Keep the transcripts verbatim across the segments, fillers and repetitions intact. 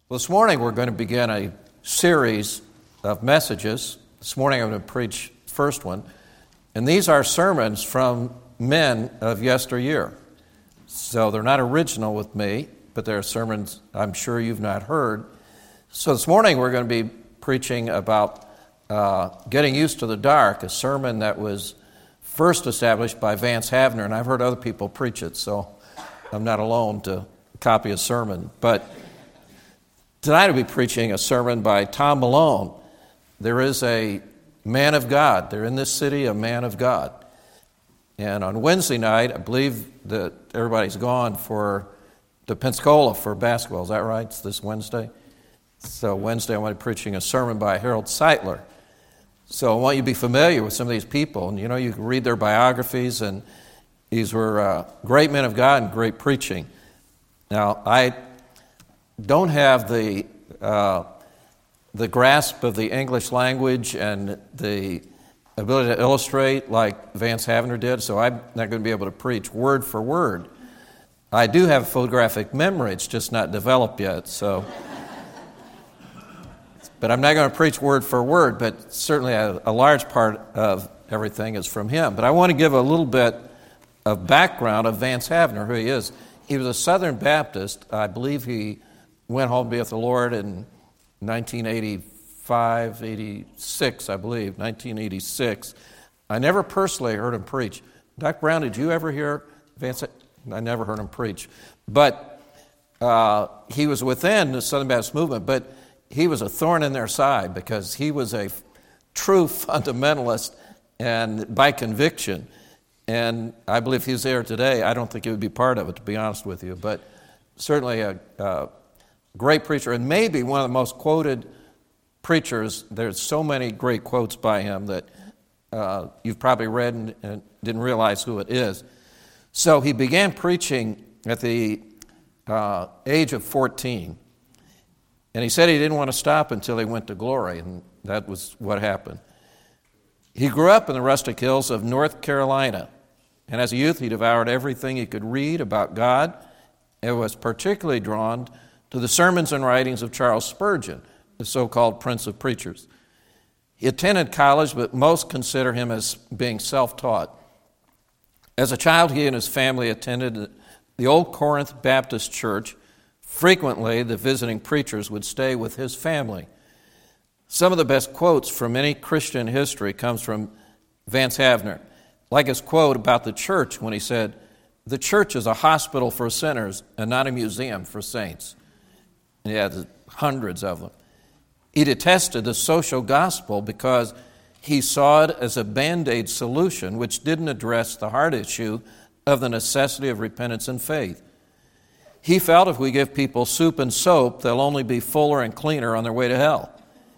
Well, this morning we're going to begin a series of messages. This morning I'm going to preach the first one. And these are sermons from men of yesteryear. So they're not original with me, but they're sermons I'm sure you've not heard. So this morning we're going to be preaching about uh, getting used to the dark, a sermon that was first established by Vance Havner, and I've heard other people preach it, so I'm not alone to copy a sermon. But tonight I'll be preaching a sermon by Tom Malone. There is a man of God. They're in this city, a man of God. And on Wednesday night, I believe that everybody's gone for to Pensacola for basketball. Is that right? It's this Wednesday? So Wednesday I'm going to be preaching a sermon by Harold Sightler. So I want you to be familiar with some of these people. And you know, you can read their biographies, and these were uh, great men of God and great preaching. Now, I don't have the uh, the grasp of the English language and the ability to illustrate like Vance Havner did, so I'm not going to be able to preach word for word. I do have photographic memory, it's just not developed yet, so. But I'm not going to preach word for word, but certainly a, a large part of everything is from him. But I want to give a little bit of background of Vance Havner, who he is. He was a Southern Baptist. I believe he went home to be with the Lord in nineteen eighty-five, eighty-six, I believe, nineteen eighty-six. I never personally heard him preach. Doctor Brown, did you ever hear Vance? I never heard him preach. But uh, he was within the Southern Baptist movement, but he was a thorn in their side because he was a true fundamentalist and by conviction. And I believe if he was there today, I don't think he would be part of it, to be honest with you. But certainly a uh, great preacher, and maybe one of the most quoted preachers. There's so many great quotes by him that uh, you've probably read and, and didn't realize who it is. So he began preaching at the uh, age of fourteen. And he said he didn't want to stop until he went to glory, and that was what happened. He grew up in the rustic hills of North Carolina, and as a youth he devoured everything he could read about God, and was particularly drawn to the sermons and writings of Charles Spurgeon, the so-called Prince of Preachers. He attended college, but most consider him as being self-taught. As a child, he and his family attended the Old Corinth Baptist Church. Frequently, the visiting preachers would stay with his family. Some of the best quotes from any Christian history comes from Vance Havner, like his quote about the church when he said, "The church is a hospital for sinners and not a museum for saints." And he had hundreds of them. He detested the social gospel because he saw it as a Band-Aid solution which didn't address the heart issue of the necessity of repentance and faith. He felt if we give people soup and soap, they'll only be fuller and cleaner on their way to hell.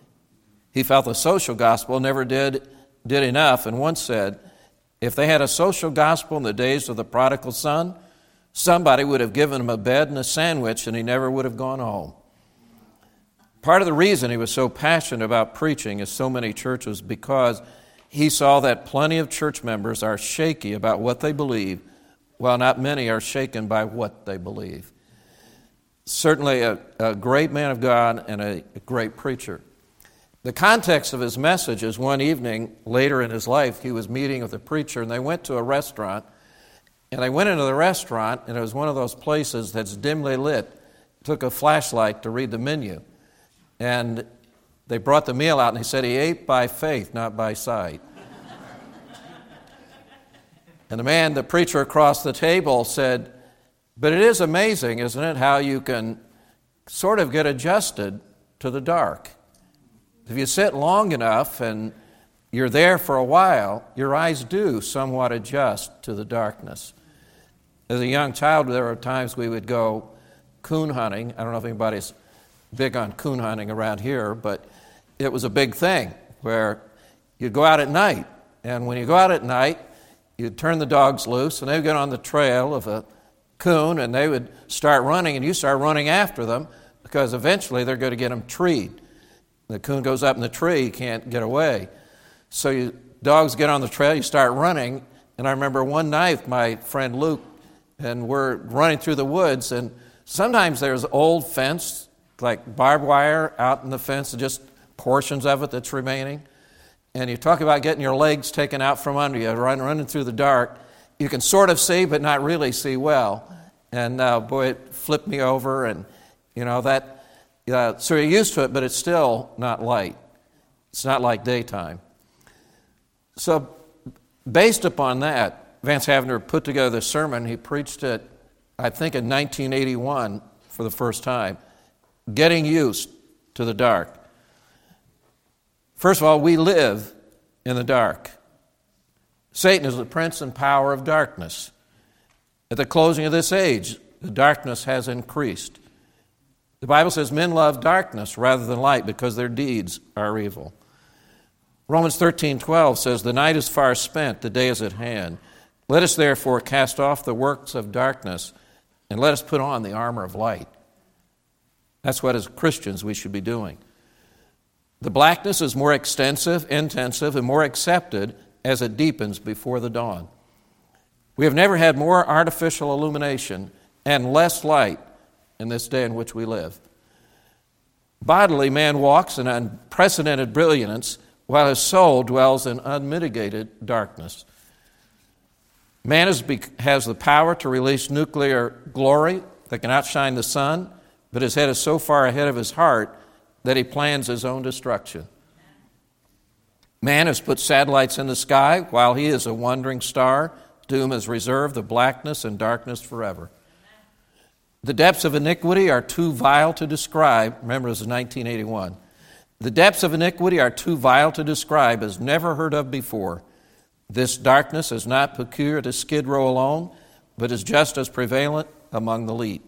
He felt the social gospel never did, did enough, and once said, if they had a social gospel in the days of the prodigal son, somebody would have given him a bed and a sandwich and he never would have gone home. Part of the reason he was so passionate about preaching at so many churches because he saw that plenty of church members are shaky about what they believe, while not many are shaken by what they believe. Certainly a, a great man of God and a, a great preacher. The context of his message is one evening later in his life, he was meeting with a preacher, and they went to a restaurant. And they went into the restaurant, and it was one of those places that's dimly lit. Took a flashlight to read the menu. And they brought the meal out, and he said he ate by faith, not by sight. And the man, the preacher across the table said, but it is amazing, isn't it, how you can sort of get adjusted to the dark. If you sit long enough and you're there for a while, your eyes do somewhat adjust to the darkness. As a young child, there were times we would go coon hunting. I don't know if anybody's big on coon hunting around here, but it was a big thing where you'd go out at night. And when you go out at night, you'd turn the dogs loose, and they would get on the trail of a coon, and they would start running, and you start running after them because eventually they're going to get them treed. The coon goes up in the tree, you can't get away. So you, dogs get on the trail, you start running, and I remember one night my friend Luke, and we're running through the woods, and sometimes there's old fence like barbed wire out in the fence, just portions of it that's remaining. And you talk about getting your legs taken out from under you, run, running through the dark. You can sort of see, but not really see well. And uh, boy, it flipped me over, and you know that. Uh, so you're used to it, but it's still not light. It's not like daytime. So, based upon that, Vance Havner put together this sermon. He preached it, I think, in nineteen eighty-one for the first time. Getting used to the dark. First of all, we live in the dark. Satan is the prince and power of darkness. At the closing of this age, the darkness has increased. The Bible says men love darkness rather than light because their deeds are evil. Romans thirteen twelve says, the night is far spent, the day is at hand. Let us therefore cast off the works of darkness and let us put on the armor of light. That's what as Christians we should be doing. The blackness is more extensive, intensive, and more accepted as it deepens before the dawn. We have never had more artificial illumination and less light in this day in which we live. Bodily, man walks in unprecedented brilliance, while his soul dwells in unmitigated darkness. Man is, has the power to release nuclear glory that can outshine the sun, but his head is so far ahead of his heart that he plans his own destruction. Man has put satellites in the sky while he is a wandering star. Doom is reserved the blackness and darkness forever. The depths of iniquity are too vile to describe. Remember, this is nineteen eighty-one. The depths of iniquity are too vile to describe, as never heard of before. This darkness is not peculiar to Skid Row alone, but is just as prevalent among the elite.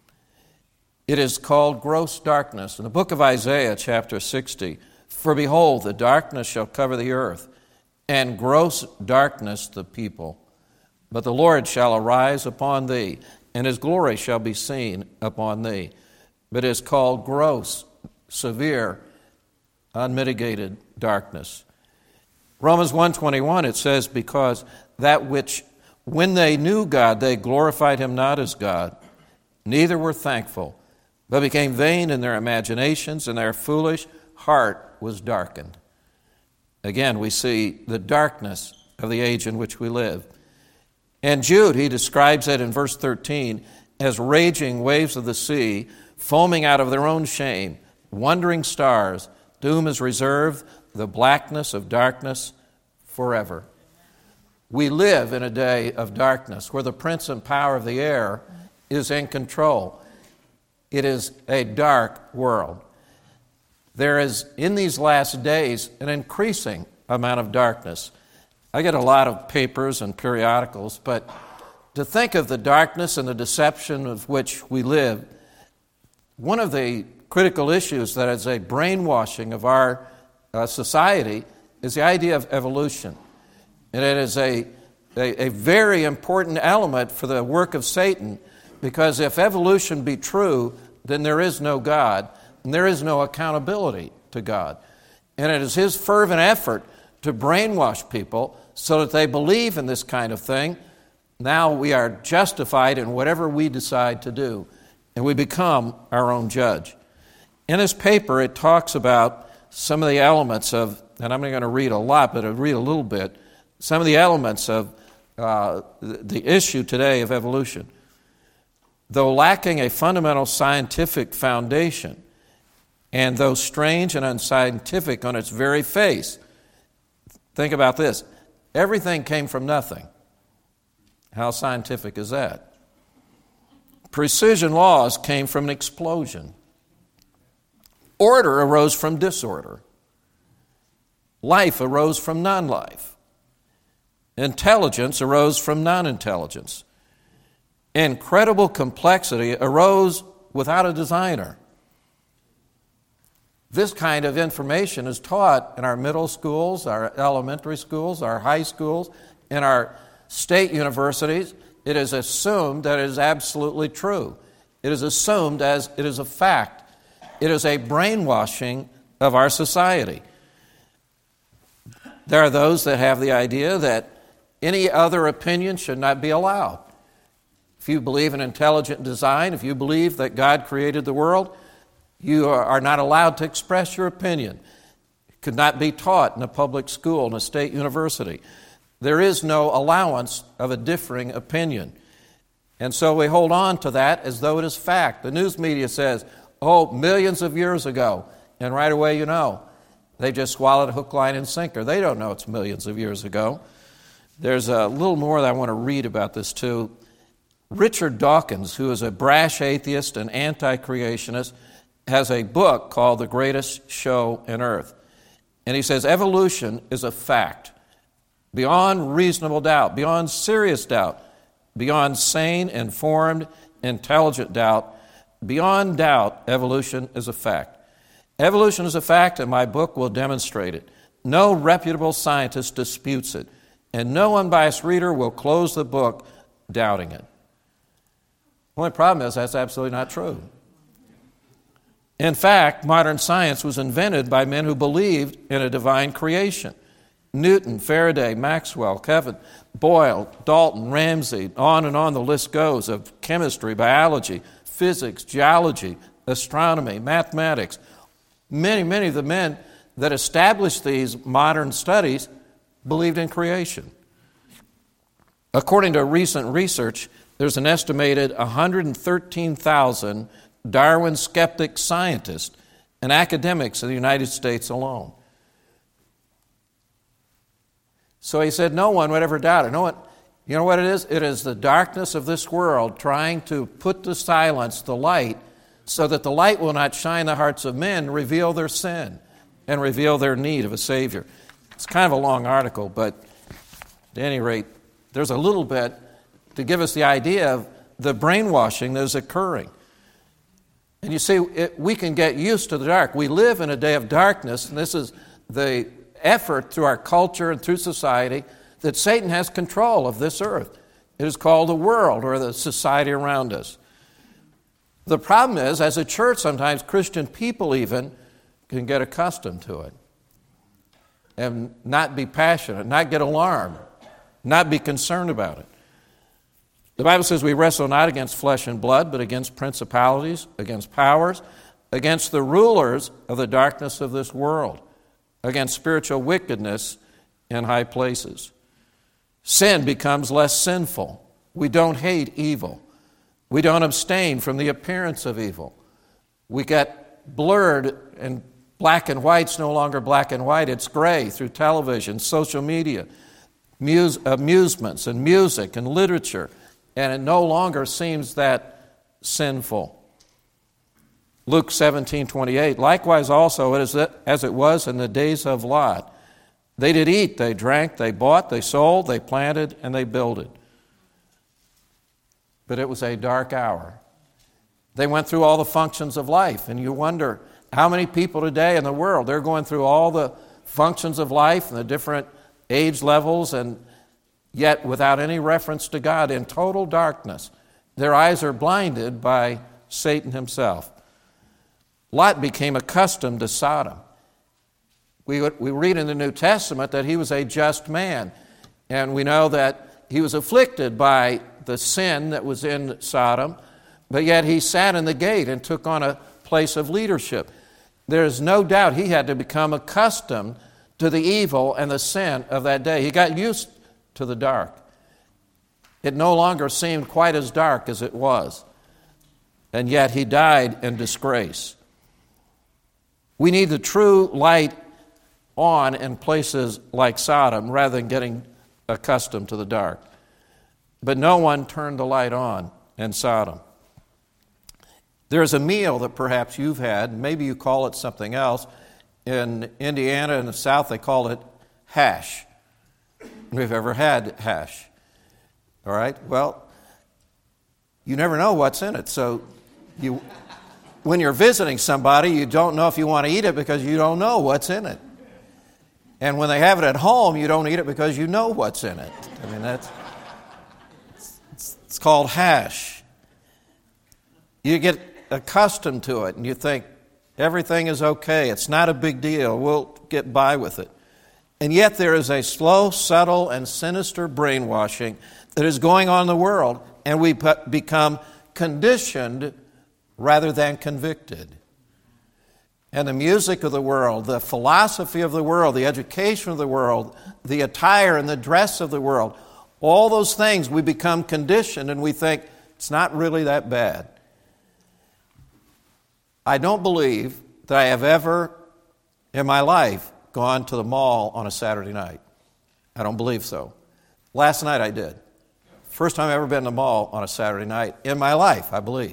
It is called gross darkness. In the book of Isaiah, chapter sixty, for behold, the darkness shall cover the earth, and gross darkness the people. But the Lord shall arise upon thee, and his glory shall be seen upon thee. But it is called gross, severe, unmitigated darkness. Romans one twenty-one, it says, because that which, when they knew God, they glorified him not as God, neither were thankful, but became vain in their imaginations, and their foolish heart was darkened. Again, we see the darkness of the age in which we live. And Jude, he describes it in verse thirteen as raging waves of the sea, foaming out of their own shame, wandering stars. Doom is reserved, the blackness of darkness forever. We live in a day of darkness where the prince and power of the air is in control. It is a dark world. There is, in these last days, an increasing amount of darkness. I get a lot of papers and periodicals, but to think of the darkness and the deception of which we live, one of the critical issues that is a brainwashing of our uh, society is the idea of evolution. And it is a, a, a very important element for the work of Satan, because if evolution be true, then there is no God, and there is no accountability to God. And it is his fervent effort to brainwash people so that they believe in this kind of thing. Now we are justified in whatever we decide to do, and we become our own judge. In this paper, it talks about some of the elements of, and I'm not going to read a lot, but I'll read a little bit, some of the elements of uh, the issue today of evolution. Though lacking a fundamental scientific foundation, and though strange and unscientific on its very face, think about this. Everything came from nothing. How scientific is that? Precision laws came from an explosion. Order arose from disorder. Life arose from non-life. Intelligence arose from non-intelligence. Incredible complexity arose without a designer. This kind of information is taught in our middle schools, our elementary schools, our high schools, in our state universities. It is assumed that it is absolutely true. It is assumed as it is a fact. It is a brainwashing of our society. There are those that have the idea that any other opinion should not be allowed. If you believe in intelligent design, if you believe that God created the world, You are not allowed to express your opinion. It could not be taught in a public school, in a state university. There is no allowance of a differing opinion. And so we hold on to that as though it is fact. The news media says, oh, millions of years ago. And right away you know. They just swallowed a hook, line, and sinker. They don't know it's millions of years ago. There's a little more that I want to read about this too. Richard Dawkins, who is a brash atheist and anti-creationist, has a book called The Greatest Show on Earth. And he says evolution is a fact, beyond reasonable doubt, beyond serious doubt, beyond sane, informed, intelligent doubt. Beyond doubt, evolution is a fact. Evolution is a fact, and my book will demonstrate it. No reputable scientist disputes it, and no unbiased reader will close the book doubting it. The only problem is that's absolutely not true. In fact, modern science was invented by men who believed in a divine creation. Newton, Faraday, Maxwell, Kevin, Boyle, Dalton, Ramsey, on and on the list goes of chemistry, biology, physics, geology, astronomy, mathematics. Many, many of the men that established these modern studies believed in creation. According to recent research, there's an estimated one hundred thirteen thousand Darwin skeptic scientists and academics in the United States alone. So he said no one would ever doubt it. No one, you know what it is? It is the darkness of this world trying to put to silence the light so that the light will not shine the hearts of men, reveal their sin, and reveal their need of a Savior. It's kind of a long article, but at any rate, there's a little bit to give us the idea of the brainwashing that is occurring. And you see, it, we can get used to the dark. We live in a day of darkness, and this is the effort through our culture and through society that Satan has control of this earth. It is called the world or the society around us. The problem is, as a church, sometimes Christian people even can get accustomed to it and not be passionate, not get alarmed, not be concerned about it. The Bible says we wrestle not against flesh and blood, but against principalities, against powers, against the rulers of the darkness of this world, against spiritual wickedness in high places. Sin becomes less sinful. We don't hate evil. We don't abstain from the appearance of evil. We get blurred, and black and white's no longer black and white. It's gray through television, social media, muse, amusements and music and literature, and it no longer seems that sinful. Luke seventeen twenty-eight, likewise also it is as it was in the days of Lot. They did eat, they drank, they bought, they sold, they planted, and they builded. But it was a dark hour. They went through all the functions of life, and you wonder how many people today in the world, they're going through all the functions of life and the different age levels, and yet without any reference to God, in total darkness. Their eyes are blinded by Satan himself. Lot became accustomed to Sodom. We, we read in the New Testament that he was a just man, and we know that he was afflicted by the sin that was in Sodom, but yet he sat in the gate and took on a place of leadership. There is no doubt he had to become accustomed to the evil and the sin of that day. He got used to the dark. It no longer seemed quite as dark as it was, and yet he died in disgrace. We need the true light on in places like Sodom rather than getting accustomed to the dark. But no one turned the light on in Sodom. There's a meal that perhaps you've had, maybe you call it something else. In Indiana and the South, they call it hash. We've ever had hash. All right? Well, you never know what's in it. So you, when you're visiting somebody, you don't know if you want to eat it because you don't know what's in it. And when they have it at home, you don't eat it because you know what's in it. I mean, that's it's, it's called hash. You get accustomed to it and you think everything is okay. It's not a big deal. We'll get by with it. And yet there is a slow, subtle, and sinister brainwashing that is going on in the world, and we become conditioned rather than convicted. and the music of the world, the philosophy of the world, the education of the world, the attire and the dress of the world, all those things we become conditioned and we think it's not really that bad. I don't believe that I have ever in my life gone to the mall on a Saturday night. I don't believe so. Last night I did. First time I've ever been to the mall on a Saturday night in my life, I believe.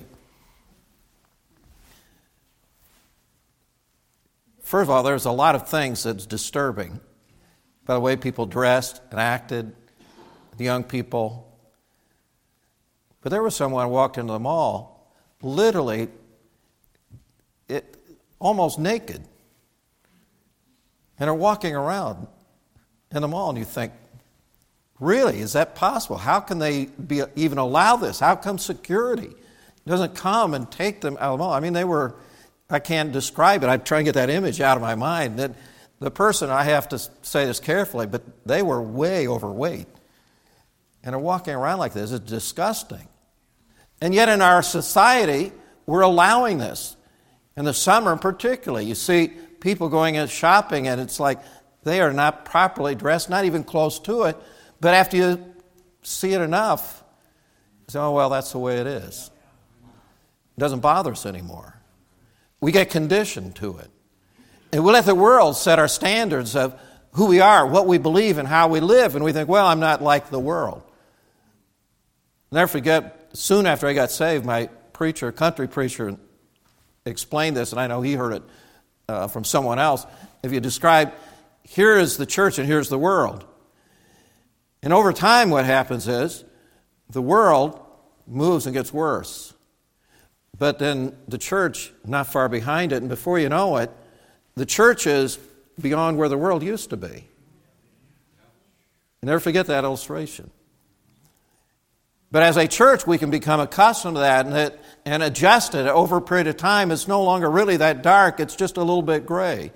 First of all, there's a lot of things that's disturbing by the way people dressed and acted, the young people. But there was someone who walked into the mall, literally, it, almost naked. And are walking around in the mall, and you think, really, is that possible? How can they be, even allow this? How come security doesn't come and take them out of the mall? I mean, they were, I can't describe it. I'm trying to get that image out of my mind. That the person, I have to say this carefully, but they were way overweight. And are walking around like this. It's disgusting. And yet in our society, we're allowing this. In the summer particularly, you see people going and shopping, and it's like they are not properly dressed, not even close to it. But after you see it enough, you say, oh, well, that's the way it is. It doesn't bother us anymore. We get conditioned to it. And we let the world set our standards of who we are, what we believe, and how we live. And we think, well, I'm not like the world. I'll never forget, soon after I got saved, my preacher, country preacher, explained this, and I know he heard it uh, from someone else. If you describe, here is the church and here's the world. And over time what happens is the world moves and gets worse. But then the church not far behind it, and before you know it, the church is beyond where the world used to be. You never forget that illustration. But as a church, we can become accustomed to that and, it, and adjust it over a period of time. It's no longer really that dark. It's just a little bit gray.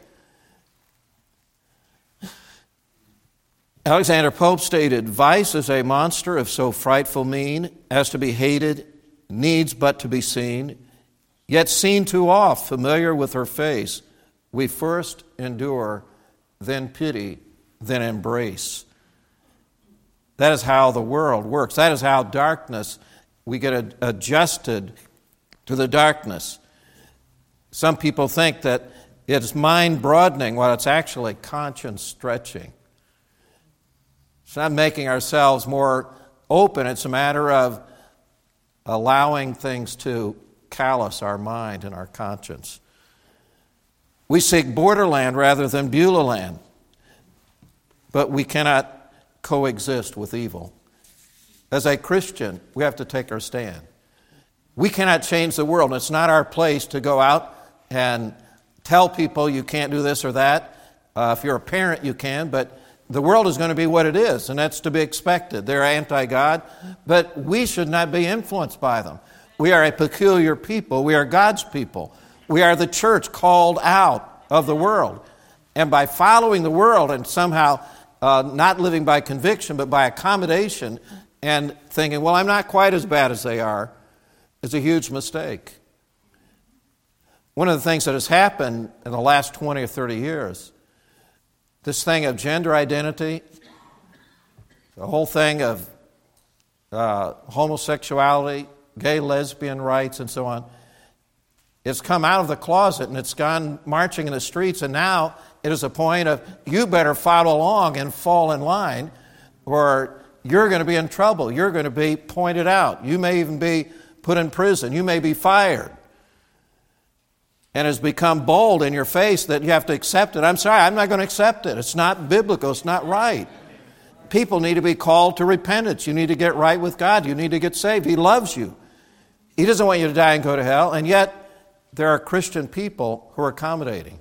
Alexander Pope stated, vice is a monster of so frightful mien as to be hated, needs but to be seen, yet seen too oft, familiar with her face, we first endure, then pity, then embrace. That is how the world works. That is how darkness, we get adjusted to the darkness. Some people think that it's mind broadening while it's actually conscience stretching. It's not making ourselves more open. It's a matter of allowing things to callous our mind and our conscience. We seek borderland rather than Beulah land, but we cannot coexist with evil. As a Christian, we have to take our stand. We cannot change the world. It's not our place to go out and tell people you can't do this or that. Uh, if you're a parent, you can, but the world is going to be what it is, and that's to be expected. They're anti-God, but we should not be influenced by them. We are a peculiar people. We are God's people. We are the church called out of the world. And by following the world and somehow uh, not living by conviction, but by accommodation and thinking, well, I'm not quite as bad as they are, is a huge mistake. One of the things that has happened in the last twenty or thirty years, this thing of gender identity, the whole thing of uh, homosexuality, gay, lesbian rights, and so on, it's come out of the closet and it's gone marching in the streets, and now it is a point of you better follow along and fall in line or you're going to be in trouble. You're going to be pointed out. You may even be put in prison. You may be fired. And it's become bold in your face that you have to accept it. I'm sorry, I'm not going to accept it. It's not biblical. It's not right. People need to be called to repentance. You need to get right with God. You need to get saved. He loves you. He doesn't want you to die and go to hell. And yet, there are Christian people who are accommodating.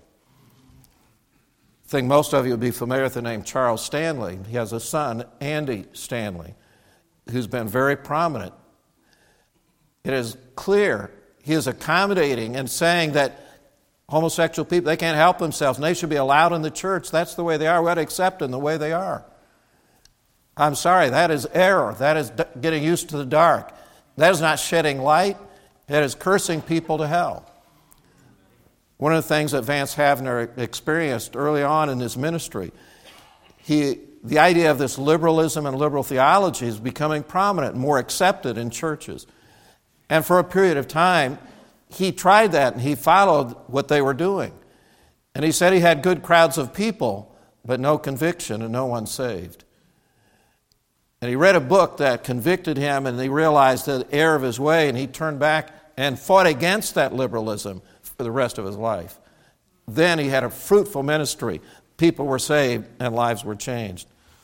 I think most of you would be familiar with the name Charles Stanley. He has a son, Andy Stanley, who's been very prominent. It is clear he is accommodating and saying that homosexual people, they can't help themselves and they should be allowed in the church. That's the way they are. We ought to accept them the way they are. I'm sorry, that is error. That is getting used to the dark. That is not shedding light. That is cursing people to hell. One of the things that Vance Havner experienced early on in his ministry, he, the idea of this liberalism and liberal theology is becoming prominent, more accepted in churches. And for a period of time, he tried that and he followed what they were doing. And he said he had good crowds of people, but no conviction and no one saved. And he read a book that convicted him, and he realized the error of his way, and he turned back and fought against that liberalism for the rest of his life. Then he had a fruitful ministry. People were saved and lives were changed.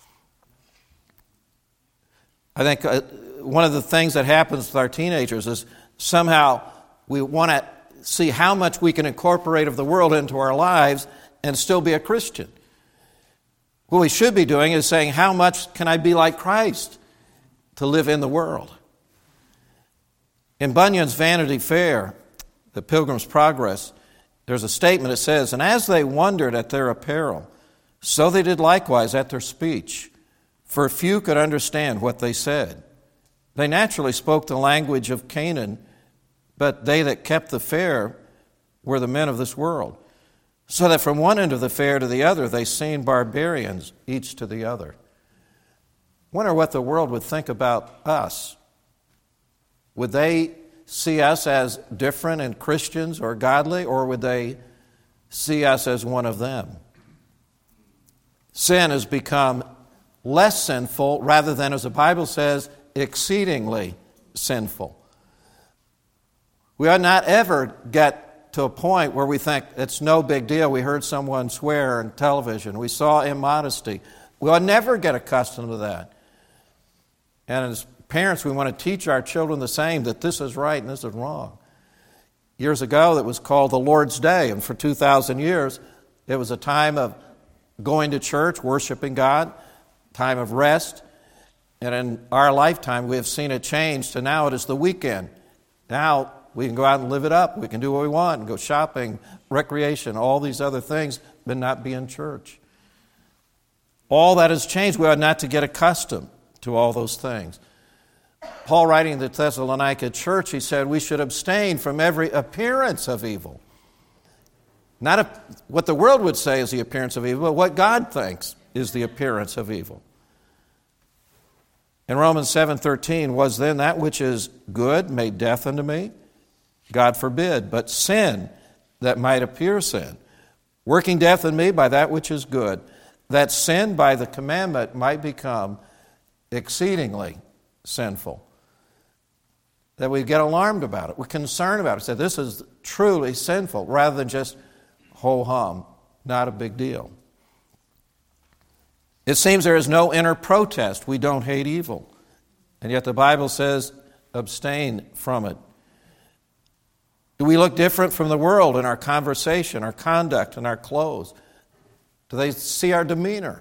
I think uh, one of the things that happens with our teenagers is somehow we want to see how much we can incorporate of the world into our lives and still be a Christian. What we should be doing is saying, how much can I be like Christ to live in the world? In Bunyan's Vanity Fair, The Pilgrim's Progress, there's a statement that says, "And as they wondered at their apparel, so they did likewise at their speech, for few could understand what they said. They naturally spoke the language of Canaan, but they that kept the fair were the men of this world. So that from one end of the fair to the other, they seemed barbarians, each to the other." Wonder what the world would think about us. Would they see us as different and Christians or godly, or would they see us as one of them? Sin has become less sinful rather than, as the Bible says, exceedingly sinful. We ought not ever get to a point where we think it's no big deal. We heard someone swear on television. We saw immodesty. We ought never get accustomed to that. And as parents, we want to teach our children the same, that this is right and this is wrong. Years ago, it was called the Lord's Day, and for two thousand years, it was a time of going to church, worshiping God, time of rest. And in our lifetime, we have seen it change to now it is the weekend. Now we can go out and live it up. We can do what we want and go shopping, recreation, all these other things, but not be in church. All that has changed. We ought not to get accustomed to all those things. Paul, writing to the Thessalonica church, he said we should abstain from every appearance of evil. Not a, what the world would say is the appearance of evil, but what God thinks is the appearance of evil. In Romans seven thirteen, "Was then that which is good made death unto me? God forbid, but sin that might appear sin, working death in me by that which is good, that sin by the commandment might become exceedingly sinful." That we get alarmed about it. We're concerned about it. Say, this is truly sinful, rather than just ho-hum, not a big deal. It seems there is no inner protest. We don't hate evil. And yet the Bible says, abstain from it. Do we look different from the world in our conversation, our conduct, and our clothes? Do they see our demeanor?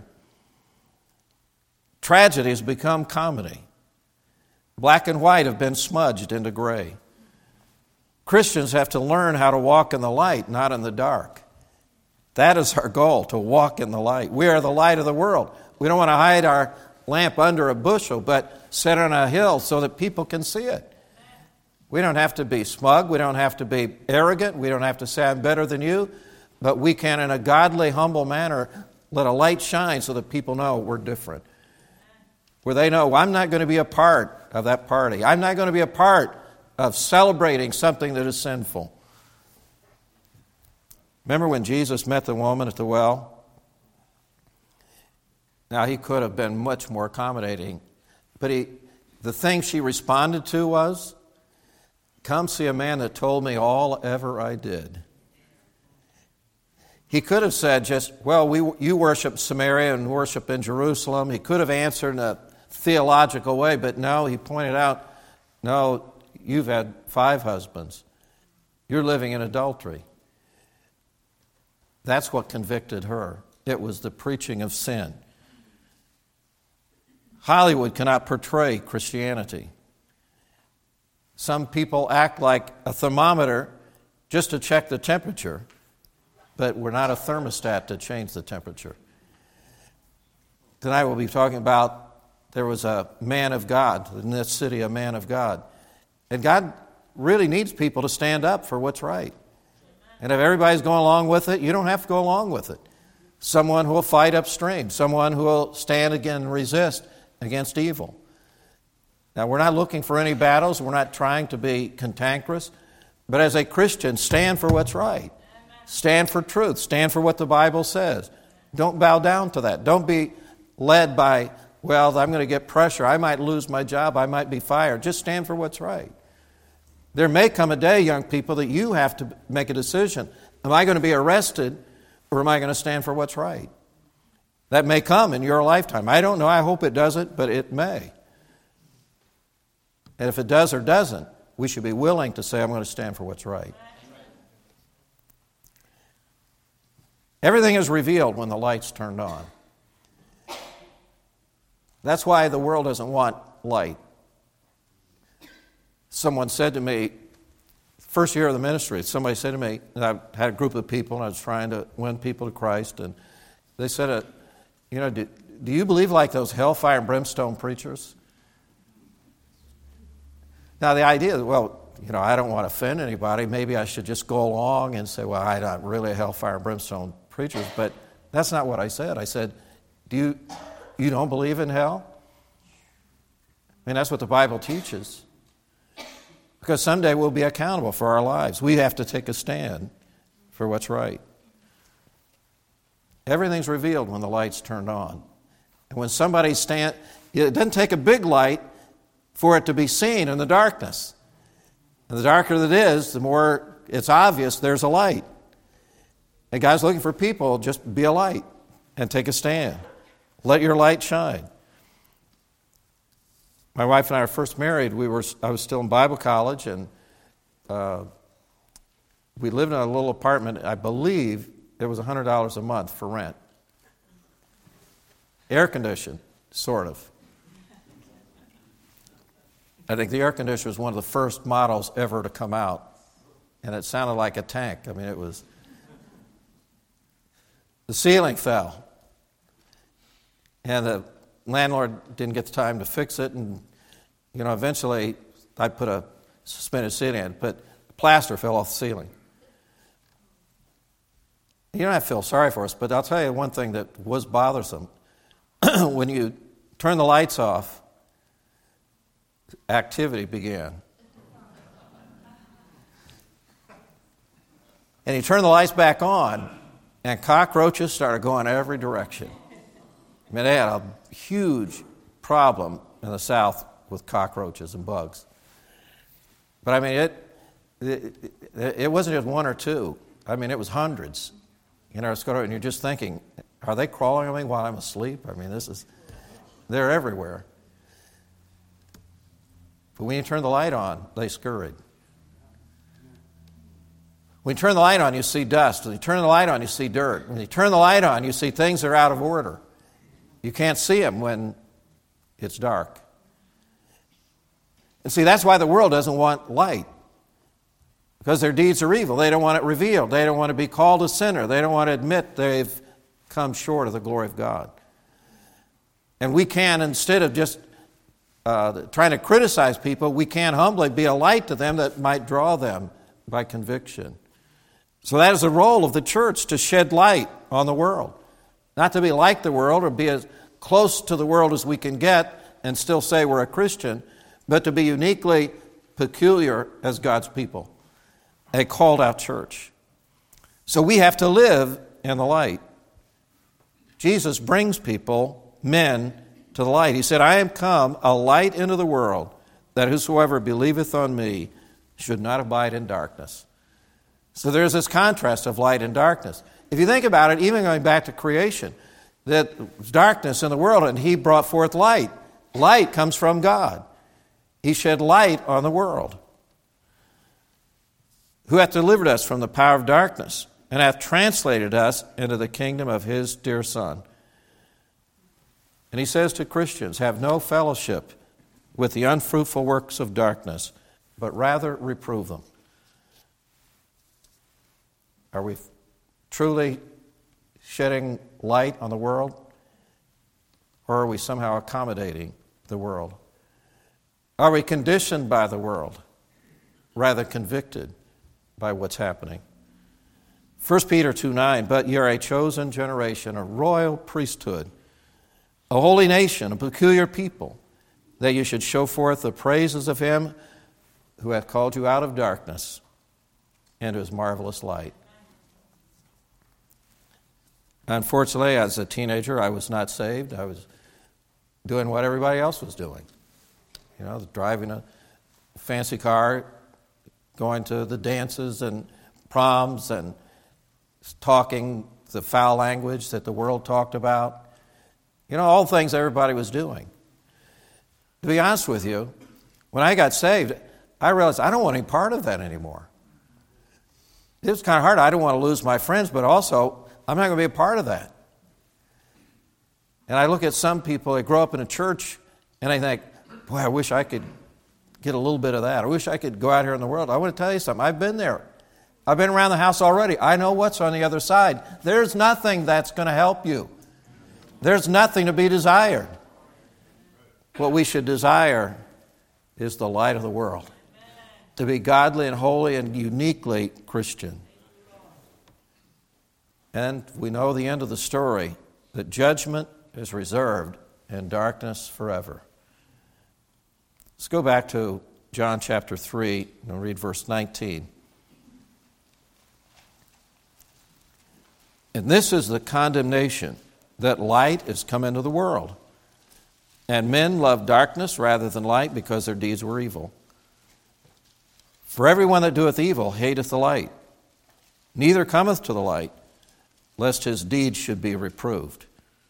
Tragedy has become comedy. Black and white have been smudged into gray. Christians have to learn how to walk in the light, not in the dark. That is our goal, to walk in the light. We are the light of the world. We don't want to hide our lamp under a bushel, but set it on a hill so that people can see it. We don't have to be smug. We don't have to be arrogant. We don't have to say, "I'm better than you." But we can, in a godly, humble manner, let a light shine so that people know we're different. Where they know, I'm not going to be a part of that party. I'm not going to be a part of celebrating something that is sinful. Remember when Jesus met the woman at the well? Now, he could have been much more accommodating, but he, the thing she responded to was, "Come see a man that told me all ever I did." He could have said just, "Well, we, you worship Samaria and worship in Jerusalem." He could have answered in a theological way, but no, he pointed out, "No, you've had five husbands. You're living in adultery." That's what convicted her. It was the preaching of sin. Hollywood cannot portray Christianity. Some people act like a thermometer just to check the temperature, but we're not a thermostat to change the temperature. Tonight we'll be talking about, there was a man of God in this city, a man of God. And God really needs people to stand up for what's right. And if everybody's going along with it, you don't have to go along with it. Someone who will fight upstream, someone who will stand again and resist against evil. Now, we're not looking for any battles. We're not trying to be cantankerous. But as a Christian, stand for what's right. Stand for truth. Stand for what the Bible says. Don't bow down to that. Don't be led by, well, I'm going to get pressure. I might lose my job. I might be fired. Just stand for what's right. There may come a day, young people, that you have to make a decision. Am I going to be arrested, or am I going to stand for what's right? That may come in your lifetime. I don't know. I hope it doesn't, but it may. And if it does or doesn't, we should be willing to say, I'm going to stand for what's right. Everything is revealed when the light's turned on. That's why the world doesn't want light. Someone said to me, first year of the ministry, somebody said to me, and I had a group of people, and I was trying to win people to Christ, and they said, uh, you know, do, do you believe like those hellfire and brimstone preachers? Now, the idea is, well, you know, I don't want to offend anybody. Maybe I should just go along and say, well, I'm not really a hellfire and brimstone preacher. But that's not what I said. I said, do you, you don't believe in hell? I mean, that's what the Bible teaches. Because someday we'll be accountable for our lives. We have to take a stand for what's right. Everything's revealed when the light's turned on. And when somebody stand, it doesn't take a big light for it to be seen in the darkness. And the darker it is, the more it's obvious there's a light. And God's looking for people, just be a light and take a stand. Let your light shine. My wife and I were first married. We were I was still in Bible college, and uh, we lived in a little apartment. I believe it was one hundred dollars a month for rent. Air conditioned, sort of. I think the air conditioner was one of the first models ever to come out, and it sounded like a tank. I mean, it was... The ceiling fell, and the landlord didn't get the time to fix it, and, you know, eventually I put a suspended ceiling in, but plaster fell off the ceiling. You don't have to feel sorry for us, but I'll tell you one thing that was bothersome. When you turn the lights off, activity began. And you turn the lights back on, and cockroaches started going every direction. I mean, they had a huge problem in the South with cockroaches and bugs. But I mean, it, it, it wasn't just one or two. I mean, it was hundreds. You know, and you're just thinking, are they crawling on me while I'm asleep? I mean, this is, they're everywhere. But when you turn the light on, they scurried. When you turn the light on, you see dust. When you turn the light on, you see dirt. When you turn the light on, you see things that are out of order. You can't see them when it's dark. And see, that's why the world doesn't want light. Because their deeds are evil. They don't want it revealed. They don't want to be called a sinner. They don't want to admit they've come short of the glory of God. And we can, instead of just uh, trying to criticize people, we can humbly be a light to them that might draw them by conviction. So that is the role of the church, to shed light on the world. Not to be like the world or be as close to the world as we can get and still say we're a Christian, but to be uniquely peculiar as God's people, a called out church. So we have to live in the light. Jesus brings people, men, to the light. He said, I am come a light into the world, that whosoever believeth on me should not abide in darkness. So there's this contrast of light and darkness. If you think about it, even going back to creation, that was darkness in the world, and he brought forth light. Light comes from God. He shed light on the world. Who hath delivered us from the power of darkness, and hath translated us into the kingdom of his dear Son. And he says to Christians, have no fellowship with the unfruitful works of darkness, but rather reprove them. Are we truly shedding light on the world? Or are we somehow accommodating the world? Are we conditioned by the world, rather convicted by what's happening? First Peter two nine, but ye are a chosen generation, a royal priesthood, a holy nation, a peculiar people, that you should show forth the praises of him who hath called you out of darkness into his marvelous light. Unfortunately, as a teenager, I was not saved. I was doing what everybody else was doing. You know, driving a fancy car, going to the dances and proms and talking the foul language that the world talked about. You know, all things everybody was doing. To be honest with you, when I got saved, I realized I don't want any part of that anymore. It was kind of hard. I didn't want to lose my friends, but also I'm not going to be a part of that. And I look at some people that grow up in a church and I think, boy, I wish I could get a little bit of that. I wish I could go out here in the world. I want to tell you something. I've been there. I've been around the house already. I know what's on the other side. There's nothing that's going to help you. There's nothing to be desired. What we should desire is the light of the world. To be godly and holy and uniquely Christian. And we know the end of the story, that judgment is reserved and darkness forever. Let's go back to John chapter three and read verse nineteen. And this is the condemnation, that light is come into the world. And men love darkness rather than light, because their deeds were evil. For everyone that doeth evil hateth the light, neither cometh to the light, lest his deeds should be reproved.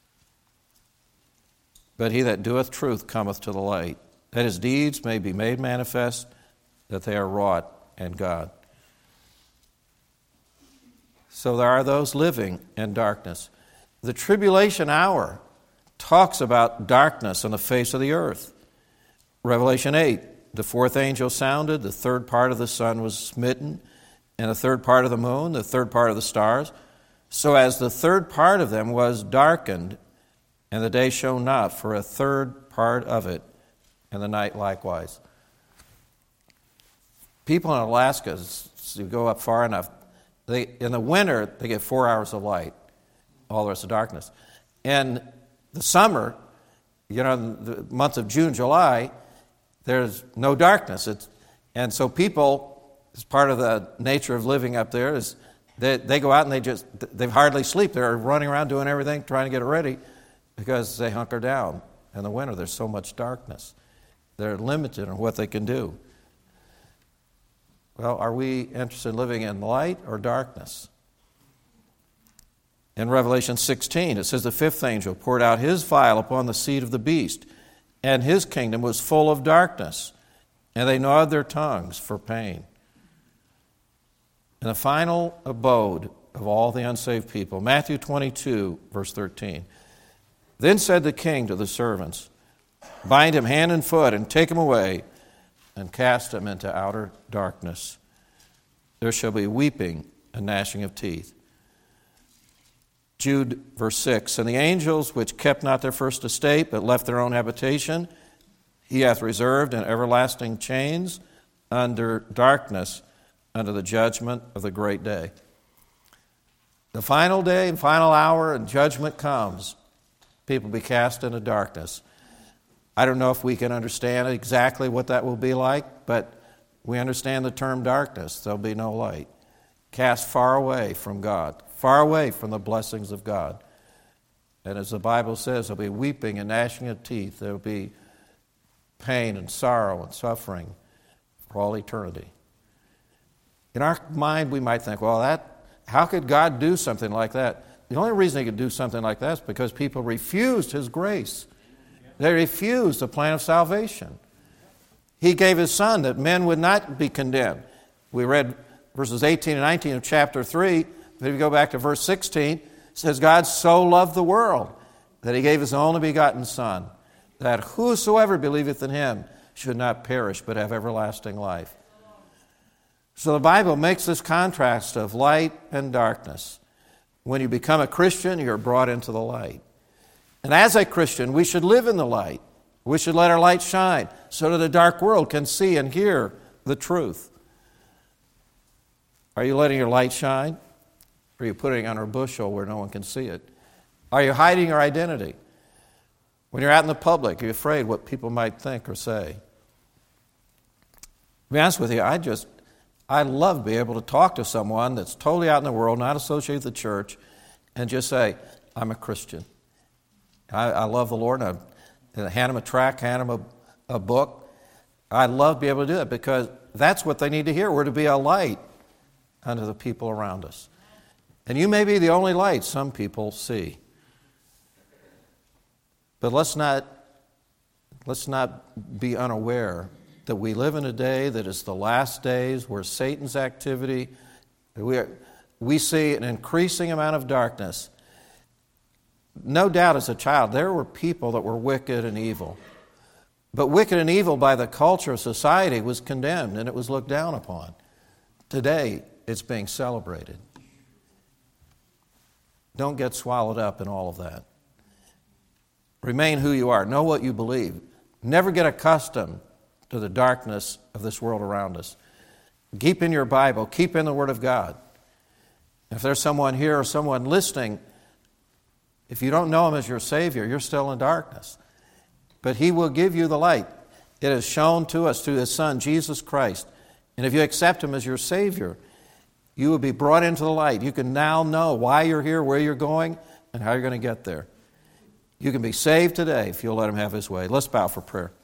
But he that doeth truth cometh to the light, that his deeds may be made manifest, that they are wrought in God. So there are those living in darkness. The tribulation hour talks about darkness on the face of the earth. Revelation eight, the fourth angel sounded, the third part of the sun was smitten, and the third part of the moon, the third part of the stars, so as the third part of them was darkened, and the day shone not for a third part of it, and the night likewise. People in Alaska, you go up far enough, they, in the winter, they get four hours of light, all the rest of darkness. In the summer, you know, in the month of June, July, there's no darkness. It's, and so people, as part of the nature of living up there, is they, they go out and they just, they hardly sleep. They're running around doing everything, trying to get it ready, because they hunker down. In the winter, there's so much darkness. They're limited on what they can do. Well, are we interested in living in light or darkness? In Revelation sixteen, it says, the fifth angel poured out his vial upon the seat of the beast, and his kingdom was full of darkness, and they gnawed their tongues for pain. And the final abode of all the unsaved people, Matthew twenty-two, verse thirteen. Then said the king to the servants, bind him hand and foot, and take him away, and cast him into outer darkness. There shall be weeping and gnashing of teeth. Jude, verse six, and the angels which kept not their first estate, but left their own habitation, he hath reserved in everlasting chains under darkness, under the judgment of the great day. The final day and final hour and judgment comes. People be cast into darkness. I don't know if we can understand exactly what that will be like, but we understand the term darkness. There'll be no light. Cast far away from God, far away from the blessings of God. And as the Bible says, there'll be weeping and gnashing of teeth. There'll be pain and sorrow and suffering for all eternity. In our mind, we might think, well, that how could God do something like that? The only reason he could do something like that is because people refused his grace. They refused the plan of salvation. He gave his son that men would not be condemned. We read verses eighteen and nineteen of chapter three. But if you go back to verse sixteen, it says, God so loved the world that he gave his only begotten Son, that whosoever believeth in him should not perish but have everlasting life. So the Bible makes this contrast of light and darkness. When you become a Christian, you're brought into the light. And as a Christian, we should live in the light. We should let our light shine so that the dark world can see and hear the truth. Are you letting your light shine? Or are you putting it under a bushel where no one can see it? Are you hiding your identity? When you're out in the public, are you afraid what people might think or say? To be honest with you, I just, I love to be able to talk to someone that's totally out in the world, not associated with the church, and just say, I'm a Christian. I, I love the Lord, and I, and I hand them a tract, hand them a, a book. I love to be able to do that because that's what they need to hear. We're to be a light unto the people around us. And you may be the only light some people see. But let's not, let's not be unaware that we live in a day that is the last days where Satan's activity, we, are, we see an increasing amount of darkness. No doubt as a child, there were people that were wicked and evil. But wicked and evil by the culture of society was condemned and it was looked down upon. Today, it's being celebrated. Don't get swallowed up in all of that. Remain who you are. Know what you believe. Never get accustomed to the darkness of this world around us. Keep in your Bible. Keep in the Word of God. If there's someone here or someone listening, if you don't know Him as your Savior, you're still in darkness. But He will give you the light. It is shown to us through His Son, Jesus Christ. And if you accept Him as your Savior, you will be brought into the light. You can now know why you're here, where you're going, and how you're going to get there. You can be saved today if you'll let Him have His way. Let's bow for prayer.